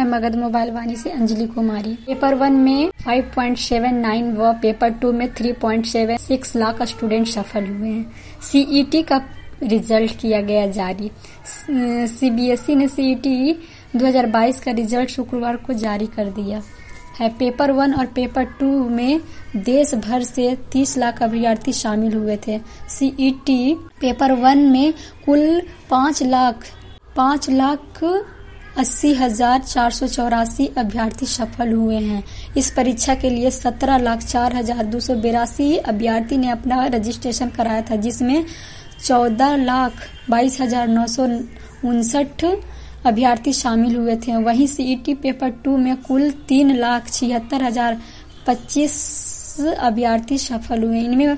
मैं मगध मोबाइल वाणी से अंजलि कुमारी। पेपर 1 में 5.79 व पेपर 2 में 3.76 लाख स्टूडेंट सफल हुए हैं। सीईटी का रिजल्ट किया गया जारी। सीबीएसई ने सीईटी 2022 का रिजल्ट शुक्रवार को जारी कर दिया है। पेपर 1 और पेपर 2 में देश भर से 30 लाख अभ्यर्थी शामिल हुए थे। सीईटी पेपर 1 में कुल 5,80,484 अभ्यर्थी सफल हुए हैं। इस परीक्षा के लिए 17,04,282 अभ्यर्थी ने अपना रजिस्ट्रेशन कराया था, जिसमें 14,22,959 अभ्यर्थी शामिल हुए थे। वहीं सीईटी पेपर 2 में कुल 3,76,025 अभ्यर्थी सफल हुए। इनमें